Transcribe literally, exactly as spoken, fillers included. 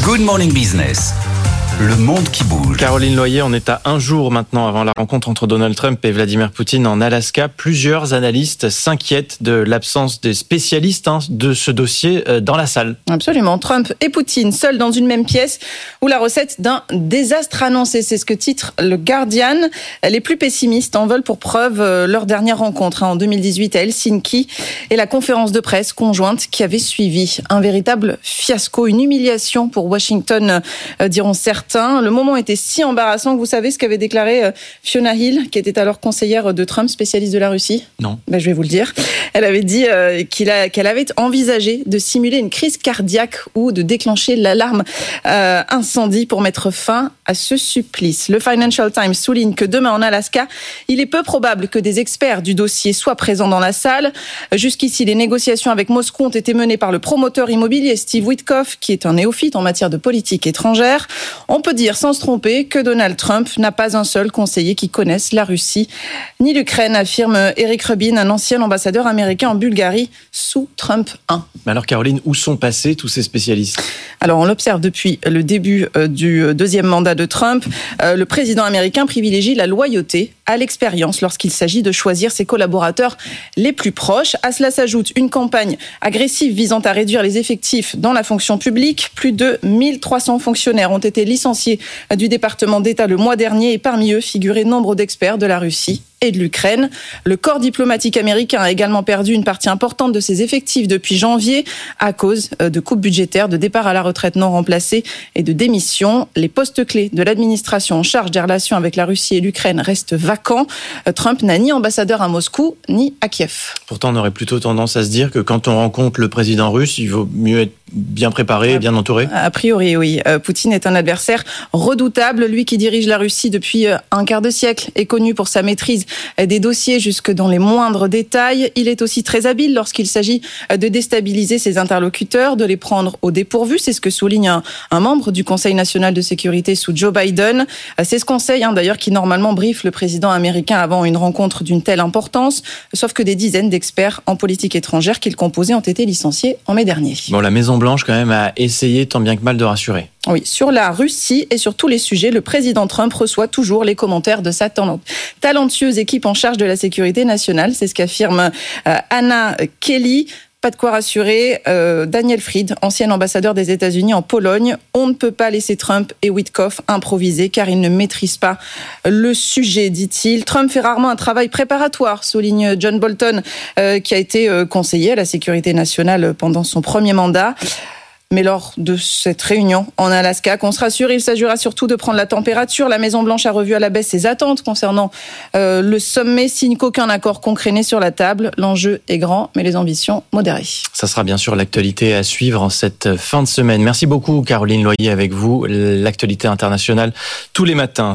Good Morning Business. Le monde qui bouge. Caroline Loyer, on est à un jour maintenant avant la rencontre entre Donald Trump et Vladimir Poutine en Alaska. Plusieurs analystes s'inquiètent de l'absence des spécialistes hein, de ce dossier dans la salle. Absolument. Trump et Poutine seuls dans une même pièce ou la recette d'un désastre annoncé. C'est ce que titre le Guardian. Les plus pessimistes en veulent pour preuve leur dernière rencontre hein, en deux mille dix-huit à Helsinki et la conférence de presse conjointe qui avait suivi. Un véritable fiasco, une humiliation pour Washington, euh, diront certains. Le moment était si embarrassant que vous savez ce qu'avait déclaré Fiona Hill, qui était alors conseillère de Trump, spécialiste de la Russie ? Non. Ben, je vais vous le dire. Elle avait dit euh, qu'il a, qu'elle avait envisagé de simuler une crise cardiaque ou de déclencher l'alarme euh, incendie pour mettre fin à ce supplice. Le Financial Times souligne que demain en Alaska, il est peu probable que des experts du dossier soient présents dans la salle. Jusqu'ici, les négociations avec Moscou ont été menées par le promoteur immobilier Steve Witkoff, qui est un néophyte en matière de politique étrangère. On peut dire sans se tromper que Donald Trump n'a pas un seul conseiller qui connaisse la Russie ni l'Ukraine, affirme Eric Rubin, un ancien ambassadeur américain en Bulgarie sous Trump un. Mais alors Caroline, où sont passés tous ces spécialistes ? Alors on l'observe depuis le début du deuxième mandat de Trump. Le président américain privilégie la loyauté à l'expérience lorsqu'il s'agit de choisir ses collaborateurs les plus proches. À cela s'ajoute une campagne agressive visant à réduire les effectifs dans la fonction publique. Plus de mille trois cents fonctionnaires ont été licenciés du département d'État le mois dernier et parmi eux figuraient nombre d'experts de la Russie et de l'Ukraine. Le corps diplomatique américain a également perdu une partie importante de ses effectifs depuis janvier à cause de coupes budgétaires, de départs à la retraite non remplacés et de démissions. Les postes clés de l'administration en charge des relations avec la Russie et l'Ukraine restent vacants. Trump n'a ni ambassadeur à Moscou ni à Kiev. Pourtant, on aurait plutôt tendance à se dire que quand on rencontre le président russe, il vaut mieux être bien préparé, bien entouré. A priori, oui. Poutine est un adversaire redoutable. Lui qui dirige la Russie depuis un quart de siècle est connu pour sa maîtrise des dossiers jusque dans les moindres détails. Il est aussi très habile lorsqu'il s'agit de déstabiliser ses interlocuteurs, de les prendre au dépourvu. C'est ce que souligne un, un membre du Conseil national de sécurité sous Joe Biden. C'est ce conseil, hein, d'ailleurs, qui normalement briefe le président américain avant une rencontre d'une telle importance. Sauf que des dizaines d'experts en politique étrangère qu'il composait ont été licenciés en mai dernier. Bon, la Maison-Blanche, quand même, a essayé tant bien que mal de rassurer. Oui, sur la Russie et sur tous les sujets, le président Trump reçoit toujours les commentaires de sa talentueuse équipe en charge de la sécurité nationale. C'est ce qu'affirme euh, Anna Kelly. Pas de quoi rassurer. Euh, Daniel Fried, ancien ambassadeur des États-Unis en Pologne. On ne peut pas laisser Trump et Witkoff improviser car ils ne maîtrisent pas le sujet, dit-il. Trump fait rarement un travail préparatoire, souligne John Bolton, euh, qui a été euh, conseiller à la sécurité nationale pendant son premier mandat. Mais lors de cette réunion en Alaska, qu'on se rassure, il s'agira surtout de prendre la température. La Maison-Blanche a revu à la baisse ses attentes concernant euh, le sommet, signe qu'aucun accord concret n'est sur la table. L'enjeu est grand, mais les ambitions modérées. Ça sera bien sûr l'actualité à suivre en cette fin de semaine. Merci beaucoup Caroline Loyer avec vous. L'actualité internationale tous les matins.